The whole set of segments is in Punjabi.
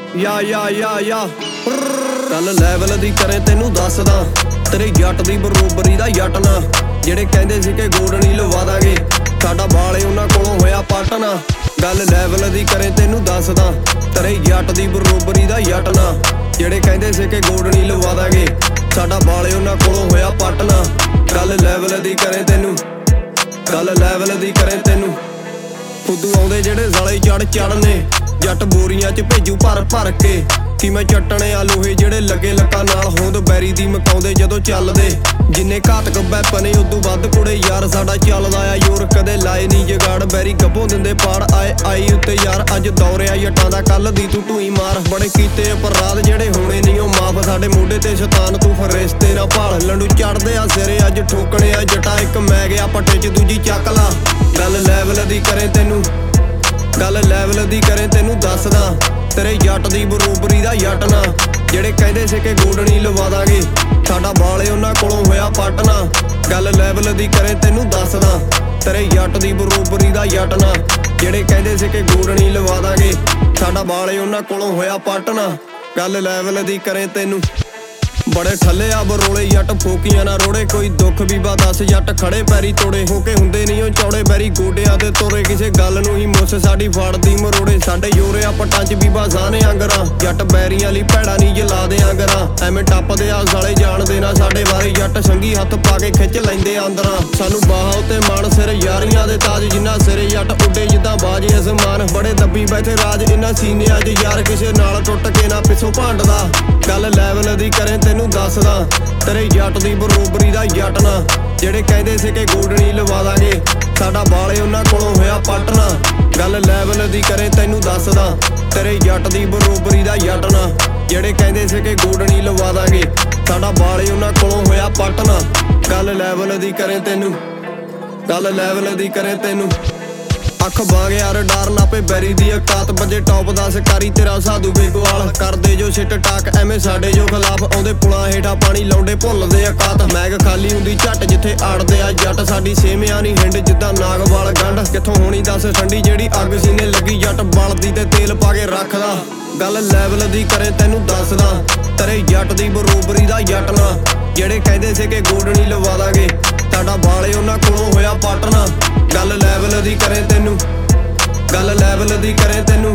ਯਾ ਗੱਲ ਲੈਵਲ ਦੀ ਕਰੇ ਤੈਨੂੰ ਦੱਸਦਾ, ਤੇਰੇ ਜੱਟ ਦੀ ਬਰੋਬਰੀ ਦਾ ਜੱਟ ਨਾ। ਜਿਹੜੇ ਕਹਿੰਦੇ ਸੀ ਕਿ ਗੋਡ ਨਹੀਂ ਲਵਾ ਦਾਂਗੇ, ਸਾਡਾ ਬਾਲੇ ਉਹਨਾਂ ਕੋਲੋਂ ਹੋਇਆ ਪਟਨਾ। ਗੱਲ ਲੈਵਲ ਦੀ ਕਰੇ ਤੈਨੂੰ ਦੱਸਦਾ, ਤੇਰੇ ਜੱਟ ਦੀ ਬਰੋਬਰੀ ਦਾ ਜੱਟ ਨਾ। ਜਿਹੜੇ ਕਹਿੰਦੇ ਸੀ ਕਿ ਗੋਡ ਨਹੀਂ ਲਵਾ ਦਾਂਗੇ, ਸਾਡਾ ਬਾਲੇ ਉਹਨਾਂ ਕੋਲੋਂ ਹੋਇਆ ਪਟਨਾ। ਗੱਲ ਲੈਵਲ ਦੀ ਕਰੇ ਤੈਨੂੰ, ਗੱਲ ਲੈਵਲ ਦੀ ਕਰੇ ਤੈਨੂੰ। ਫੁੱਦੂ ਆਉਂਦੇ ਜਿਹੜੇ ਸਾਲੇ ਚੜਨੇ, ਜੱਟ ਬੋਰੀਆਂ 'ਚ ਭੇਜੂ ਭਰ ਕੇ। ਕਿ ਮੈਂ ਚੱਟਣੇ ਆ ਲੋਹੇ ਜਿਹੜੇ ਲੱਗੇ ਲੱਕਾਂ ਨਾਲ, ਹੋਂਦ ਬੈਰੀ ਦੀ ਮਕਾਉਂਦੇ ਜਦੋਂ ਚੱਲਦੇ। ਜਿੰਨੇ ਘਾਤਕ ਵੈਪਨ ਉਦੋਂ ਵੱਧ ਕੁੜੇ ਯਾਰ ਸਾਡਾ ਚੱਲਦਾ ਆ ਯੋਰ। ਕਦੇ ਲਾਏ ਨਹੀਂ ਜਗਾੜ, ਬੈਰੀ ਗੱਭੋਂ ਦਿੰਦੇ ਪਾੜ। ਆਈ ਉੱਤੇ ਯਾਰ ਅੱਜ ਦੌਰਿਆ ਜੱਟਾਂ ਦਾ, ਕੱਲ ਦੀ ਤੂੰ ਢੂਈ ਮਾਰ। ਬੜੇ ਕੀਤੇ ਅਪਰਾਧ ਜਿਹੜੇ ਹੋਣੇ ਨਹੀਂ ਉਹ ਮਾਫ, ਸਾਡੇ ਮੋਢੇ ਤੇ ਸ਼ੈਤਾਨ ਤੂੰ ਫਿਰ ਰਿਸ਼ਤੇ ਨਾ ਭਾਲ। ਲੰਡੂ ਚੜਦੇ ਆ ਸਿਰੇ ਅੱਜ ਠੋਕਣੇ ਆ ਜੱਟਾ, ਇੱਕ ਮੈਂ ਗਿਆ ਪੱਟੇ 'ਚ ਦੂਜੀ ਚੱਕ ਲਾ। ਗੱਲ ਲੈਵਲ ਦੀ ਕਰੇ ਤੈਨੂੰ, ਗੱਲ ਲੈਵਲ ਦੀ ਕਰੇ ਤੈਨੂੰ ਦੱਸਦਾ, ਤੇਰੇ ਜੱਟ ਦੀ ਬਰੋਬਰੀ ਦਾ ਜੱਟ ਨਾ। ਜਿਹੜੇ ਕਹਿੰਦੇ ਸੀ ਕਿ ਗੋਡ ਨਹੀਂ ਲਵਾ ਦਾਂਗੇ, ਸਾਡਾ ਬਾਲੇ ਉਹਨਾਂ ਕੋਲੋਂ ਹੋਇਆ ਪਟਨਾ। ਗੱਲ ਲੈਵਲ ਦੀ ਕਰੇ ਤੈਨੂੰ ਦੱਸਦਾ, ਤੇਰੇ ਜੱਟ ਦੀ ਬਰੋਬਰੀ ਦਾ ਜੱਟ ਨਾ। ਜਿਹੜੇ ਕਹਿੰਦੇ ਸੀ ਕਿ ਗੋਡ ਨਹੀਂ ਲਵਾ ਦਾਂਗੇ, ਸਾਡਾ ਬਾਲੇ ਉਹਨਾਂ ਕੋਲੋਂ ਹੋਇਆ ਪਟਨਾ। ਗੱਲ ਲੈਵਲ ਦੀ ਕਰੇ ਤੈਨੂੰ। ਬੜੇ ਠੱਲੇ ਆ ਬਰੋਲੇ ਜੱਟ ਫੋਕੀਆਂ ਨਾ ਰੋੜੇ, ਕੋਈ ਦੁੱਖ ਵੀ ਬਾ ਦੱਸ ਜੱਟ ਖੜੇ ਪੈਰੀ ਤੋੜੇ। ਹੋ ਕੇ ਹੁੰਦੇ ਨਹੀਂ ਉਹ ਚੌੜੇ ਬੈਰੀ ਗੋਡਿਆਂ ਤੇ ਤੋਰੇ, ਕਿਸੇ ਗੱਲ ਨੂੰ ਹੀ ਮੁੱਸ ਸਾਡੀ ਫੜਦੀ ਮਰੋੜੇ। ਸਾਡੇ ਜੋਰੇ ਆ ਪੱਟਾਂ 'ਚ ਵੀ ਬਾਜ਼ਾਨੇ ਆਂਗਰਾਂ, ਜੱਟ ਬੈਰੀਆਂ ਲਈ ਭੈੜਾ ਨਹੀਂ ਜਲਾ ਦੇ ਆਂਗਰਾਂ। ਐਵੇਂ ਟੱਪਦੇ ਆ ਸਾਲੇ ਜਾਣਦੇ ਨਾ ਸਾਡੇ ਬਾਰੇ, ਜੱਟ ਸੰਗੀ ਹੱਥ ਪਾ ਕੇ ਖਿੱਚ ਲੈਂਦੇ ਅੰਦਰਾਂ। ਸਾਨੂੰ ਬਾਹਾਂ ਉੱਤੇ ਮਾਣ ਸਿਰ ਯਾਰੀਆਂ ਦੇ ਤਾਜ, ਜਿੰਨਾ ਸਿਰੇ ਜੱਟ ਉੱਡੇ ਜਿੱਦਾਂ ਬਾਜ ਅਸਮਾਨ। ਬੜੇ ਦੱਬੀ ਬੈਠੇ ਰਾਜ ਇਹਨਾਂ ਸੀਨਿਆਂ 'ਚ ਯਾਰ, ਕਿਸੇ ਨਾਲ ਟੁੱਟ ਕੇ ਨਾ ਪਿੱਛੋਂ ਭਾਂਡਦਾ। ਗੱਲ ਲੈਵਲ ਦੀ ਕਰੇ ਤੈਨੂੰ ਦੱਸਦਾ, ਤੇਰੇ ਜੱਟ ਦੀ ਬਰੋਬਰੀ ਦਾ ਜੱਟ ਨਾ। ਜਿਹੜੇ ਕਹਿੰਦੇ ਸੀ ਕਿ ਗੋਡ ਨਹੀਂ ਲਵਾ ਦਾਂਗੇ, ਸਾਡਾ ਬਾਲੇ ਉਹਨਾਂ ਕੋਲੋਂ ਹੋਇਆ ਪਟਨਾ। ਗੱਲ ਲੈਵਲ ਦੀ ਕਰੇ ਤੈਨੂੰ ਦੱਸਦਾ, ਤੇਰੇ ਜੱਟ ਦੀ ਬਰੋਬਰੀ ਦਾ ਜੱਟ ਨਾ। ਜਿਹੜੇ ਕਹਿੰਦੇ ਸੀ ਕਿ ਗੋਡ ਨਹੀਂ ਲਵਾ ਦਾਂਗੇ, ਸਾਡਾ ਬਾਲੇ ਉਹਨਾਂ ਕੋਲੋਂ ਹੋਇਆ ਪਟਨਾ। ਗੱਲ ਲੈਵਲ ਦੀ ਕਰੇ ਤੈਨੂੰ, ਗੱਲ ਲੈਵਲ ਦੀ ਕਰੇ ਤੈਨੂੰ। ਅੱਖ ਬਾਗ ਯਾਰ ਡਰ ਨਾਪੇ ਬੈਰੀ ਦੀ ਔਕਾਤ, ਵਜੇ ਟੌਪ ਦਾ ਸ਼ਿਕਾਰੀ ਤੇਰਾ ਸਾਧੂ ਬੇਗਵਾਲ। ਕਰਦੇ ਜੋ ਸਿੱਟ ਟਾਕ ਐਵੇਂ ਸਾਡੇ ਜੋ ਖਿਲਾਫ, ਆਉਂਦੇ ਪੁਲਾਂ ਹੇਠਾਂ ਪਾਣੀ ਲਾਉਂਦੇ ਭੁੱਲਦੇ ਔਕਾਤ। ਮੈਗ ਖਾਲੀ ਹੁੰਦੀ ਝੱਟ ਜਿੱਥੇ ਆੜਦੇ ਆ ਜੱਟ, ਸਾਡੀ ਸੇਮਿਆਂ ਨਹੀਂ ਹਿੰਡ ਜਿੱਦਾਂ ਨਾਗਵਾਲ ਗੰਢ। ਕਿੱਥੋਂ ਹੋਣੀ ਦੱਸ ਠੰਡੀ ਜਿਹੜੀ ਅੱਗ ਸੀਨੇ ਲੱਗੀ, ਜੱਟ ਬਲਦੀ ਤੇ ਤੇਲ ਪਾ ਕੇ ਰੱਖਦਾ। ਗੱਲ ਲੈਵਲ ਦੀ ਕਰੇ ਤੈਨੂੰ ਦੱਸਦਾ, ਤੇਰੇ ਜੱਟ ਦੀ ਬਰੋਬਰੀ ਦਾ ਜੱਟ ਨਾ। ਜਿਹੜੇ ਕਹਿੰਦੇ ਸੀ ਕਿ ਗੋਡ ਨਹੀਂ ਲਵਾ ਦਾਂਗੇ, ਸਾਡਾ ਬਾਲੇ ਉਹਨਾਂ ਕੋਲੋਂ ਹੋਇਆ ਪਟਨਾ। ਗੱਲ ਲੈਵਲ ਦੀ ਕਰੇ ਤੈਨੂੰ, ਗੱਲ ਲੈਵਲ ਦੀ ਕਰੇ ਤੈਨੂੰ,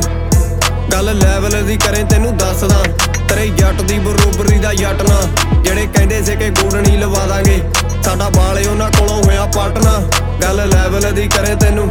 ਗੱਲ ਲੈਵਲ ਦੀ ਕਰੇ ਤੈਨੂੰ ਦੱਸਦਾ, ਤੇਰੇ ਜੱਟ ਦੀ ਬਰੋਬਰੀ ਦਾ ਜੱਟ ਨਾ। ਜਿਹੜੇ ਕਹਿੰਦੇ ਸੀ ਕਿ ਗੋਡ ਨਹੀਂ ਲਵਾ ਦਾਂਗੇ, ਸਾਡਾ ਬਾਲੇ ਉਹਨਾਂ ਕੋਲੋਂ ਹੋਇਆ ਪਟਨਾ। ਗੱਲ ਲੈਵਲ ਦੀ ਕਰੇ ਤੈਨੂੰ।